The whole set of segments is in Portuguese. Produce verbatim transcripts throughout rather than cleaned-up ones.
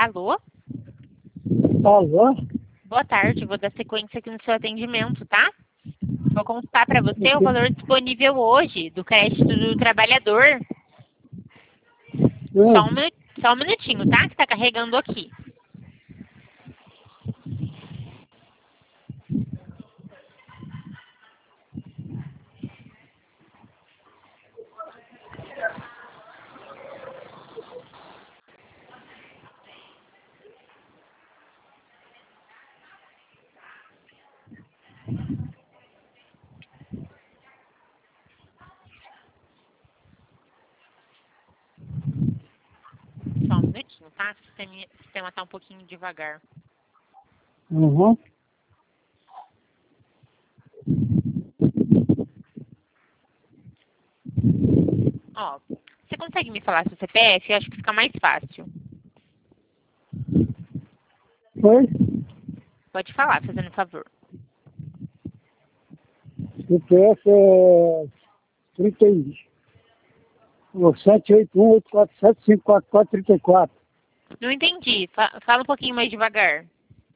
Alô? Alô? Boa tarde, vou dar sequência aqui no seu atendimento, tá? Vou contar para você o valor disponível hoje do crédito do trabalhador. Só um, minu- só um minutinho, tá? Que tá carregando aqui. Só um minutinho, tá? O sistema, o sistema tá um pouquinho devagar. Uhum. Ó, você consegue me falar seu C P F? Eu acho que fica mais fácil. Oi? Pode falar, fazendo favor. C P F é trinta e um, sete oito um, oito quatro sete, cinco quatro quatro, trinta e quatro. Não entendi. Fa- fala um pouquinho mais devagar.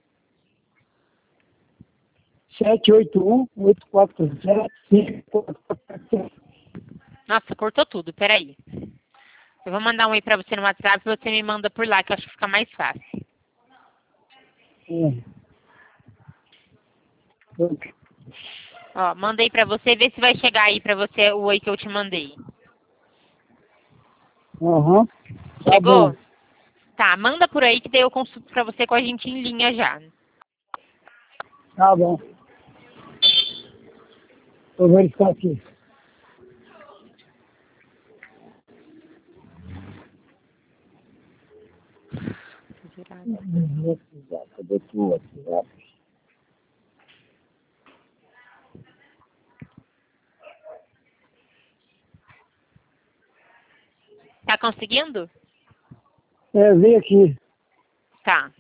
sete oito um, oito quatro sete, cinco quatro quatro. Nossa, cortou tudo. Peraí. Eu vou mandar um oi pra você no WhatsApp e você me manda por lá, que eu acho que fica mais fácil. É. Ó, mandei pra você, vê se vai chegar aí pra você o oi que eu te mandei. Uhum. Tá Chegou? bom. Tá, manda por aí que daí eu consulto pra você com a gente em linha já. Tá bom. Vou verificar aqui. WhatsApp, cadê tu, WhatsApp? Tá conseguindo? É, vem aqui. Tá.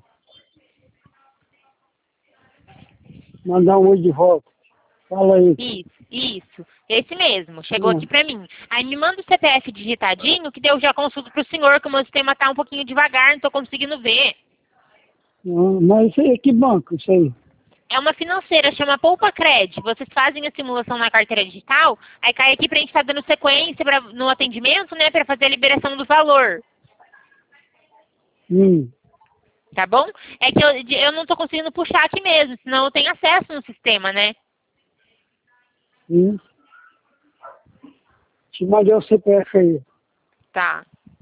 Mandar um oi de volta. Fala aí. Isso, isso. Esse mesmo. Chegou Hum. aqui pra mim. Aí me manda o C P F digitadinho, que daí eu já consulto pro senhor, que o meu sistema tá um pouquinho devagar, não tô conseguindo ver. Hum, Mas isso aí é que banco, isso aí? É uma financeira, chama Poupa Cred. Vocês fazem a simulação na carteira digital, aí cai aqui pra gente estar dando sequência pra, no atendimento, né, pra fazer a liberação do valor. Hum. Tá bom? É que eu, eu não tô conseguindo puxar aqui mesmo, senão eu tenho acesso no sistema, né? Hum. Te mandei o C P F aí. Tá.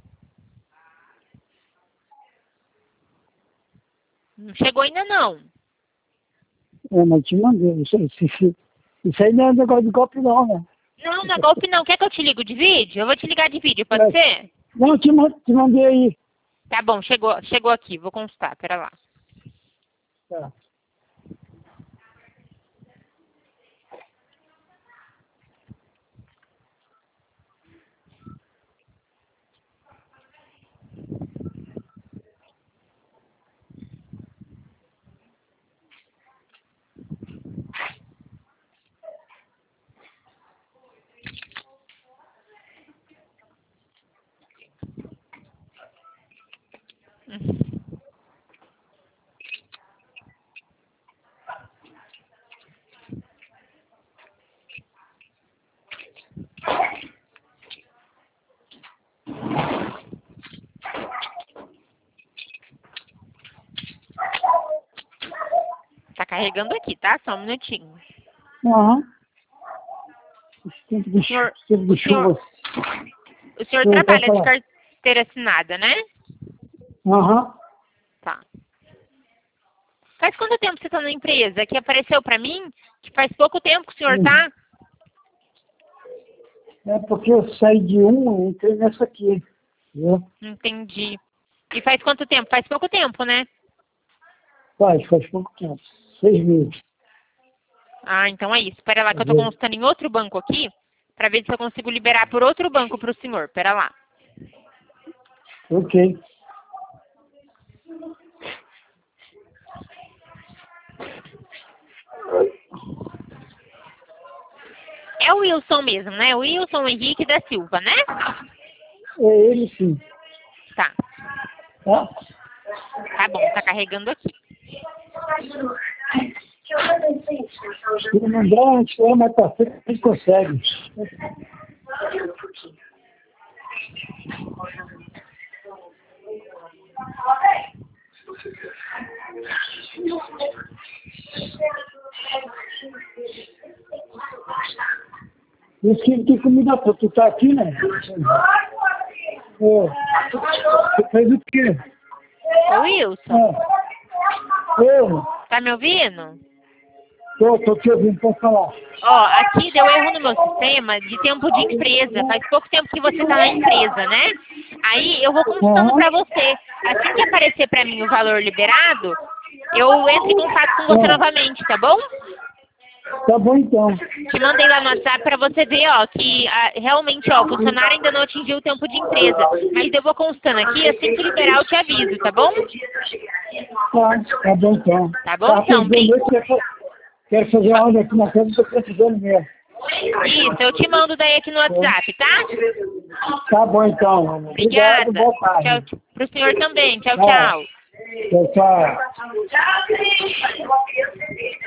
Não chegou ainda não. É, mas te mandei. Isso, isso, isso, isso aí não é negócio de golpe não, né? Não, não é golpe não. Quer que eu te ligo de vídeo? Eu vou te ligar de vídeo, pode É. ser? Não, te, man- te mandei aí. Tá bom, chegou, chegou aqui. Vou consultar, pera lá. Tá. Tá carregando aqui, tá? Só um minutinho. Aham. Esse tempo de, O senhor, chu- tempo o de senhor, chuva. o senhor Não, pode trabalha de falar. carteira assinada, né? Aham. Tá. Faz quanto tempo você tá na empresa? Que apareceu pra mim que faz pouco tempo que o senhor Hum. tá. É porque eu saí de um e entrei nessa aqui. Viu? Entendi. E faz quanto tempo? Faz pouco tempo, né? Faz, faz pouco tempo. Seis meses. Ah, então é isso. Pera lá que eu tô Uhum. consultando em outro banco aqui, pra ver se eu consigo liberar por outro banco pro senhor. Pera lá. Ok. É o Wilson mesmo, né? O Wilson Henrique da Silva, né? É ele sim. Tá. Tá? Tá bom, tá carregando aqui. Se não dá, a gente vai mais pra frente, a gente consegue. Esse que tem comida pra tu tá aqui, né? Ô, você fez o quê? Ô, Wilson, É. Eu, tá me ouvindo? tô, tô te ouvindo, pode falar. Ó, aqui deu erro no meu sistema de tempo de empresa. Faz pouco tempo que você tá na empresa, né? Aí eu vou constando pra você. Assim que aparecer pra mim o valor liberado, eu entro em contato com você É. novamente, tá bom? Tá bom então. Te mandei lá no WhatsApp pra você ver, ó, que ah, realmente, ó, o funcionário ainda não atingiu o tempo de empresa. Mas eu vou constando aqui, assim que liberar eu te aviso, tá bom? Tá, tá bom então. Tá bom, então, Pri? Eu quero, fa- quero fazer uma aula aqui na casa, tô precisando mesmo. Isso, eu te mando daí aqui no WhatsApp, tá? Tá bom então, Ana. Obrigada. Obrigado, boa tarde. Tchau, pro senhor também. Tchau, Tchau. tchau. Tchau, tchau.